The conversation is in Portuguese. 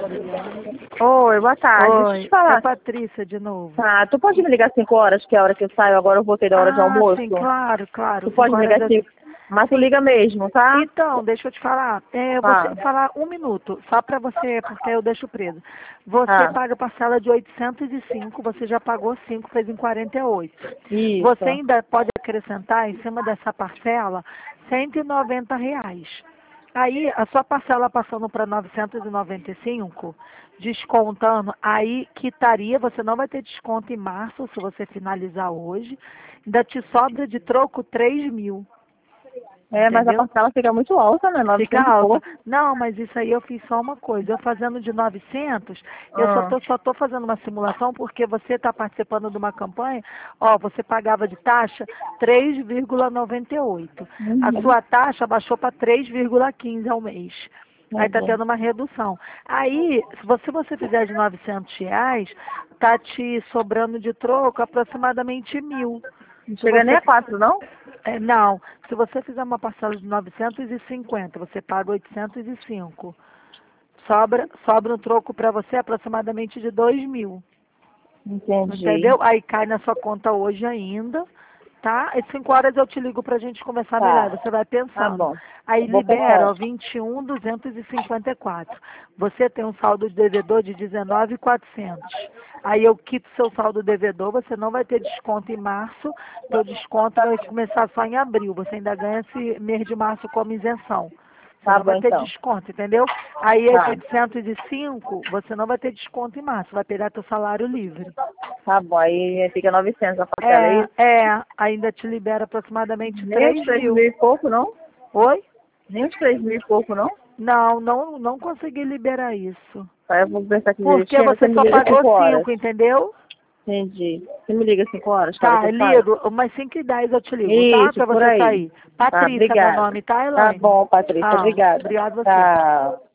Oi, boa tarde. Deixa eu Oi, te falar. é Patrícia de novo. Tá, tu pode me ligar às 5 horas, que é a hora que eu saio, agora eu voltei da hora de almoço. Sim, claro, claro. Tu pode me ligar às 5, mas tu liga mesmo, tá? Então, deixa eu te falar. Eu vou Tá. te falar um minuto, só para você, porque eu deixo preso. Você Tá. paga parcela de 805, você já pagou 5, fez em 48. Isso. Você ainda pode acrescentar em cima dessa parcela R$ 190. Aí, a sua parcela passando para 995, descontando, aí quitaria, você não vai ter desconto em março, se você finalizar hoje, ainda te sobra de troco 3.000. É, mas a Entendeu? parcela fica muito alta, né? Fica 900 e alta. pouco. Não, mas isso aí eu fiz só uma coisa. Eu fazendo de 900, eu Ah. só tô fazendo uma simulação porque você está participando de uma campanha. Ó, você pagava de taxa 3,98. A Uhum. sua taxa baixou para 3,15 ao mês. Aí está Uhum. tendo uma redução. Aí, se você fizer de R$ 900, tá te sobrando de troco aproximadamente 1.000. Não Se chega nem você a 4, não? não, se você fizer uma parcela de 950, você paga 805. Sobra um troco para você aproximadamente de 2.000. Entendi. Entendeu? Aí cai na sua conta hoje ainda, tá? Às 5 horas eu te ligo pra gente conversar melhor. Tá. Você vai Tá pensando. bom. Aí Vou libera, pensar. ó, 21.254. Você tem um saldo de devedor de 19.400. Aí eu quito seu saldo devedor, você não vai ter desconto em março, teu desconto vai começar só em abril. Você ainda ganha esse mês de março como isenção. Você Tá não bom, vai ter então. desconto, entendeu? Aí esse Tá. 805, você não vai ter desconto em março, vai pegar teu salário livre. Tá bom, aí fica 900 a parcela, é isso? Ainda te libera aproximadamente Nem os 3 3 mil. mil e pouco, não? Oi? Nem os 3 mil e pouco, não? Não consegui liberar isso. Aí eu vou pensar aqui Porque direitinho, você você me só liga às pagou 5 horas. 5, entendeu? Entendi. Você me liga às 5 horas, cara, que Tá, eu saio? ligo, umas 5h10 eu te ligo, tá? Isso, Pra por você aí. sair. Tá, Patrícia, meu obrigada. nome, tá, Tá Elaine? bom, Patrícia, obrigada. Obrigado você. Tchau.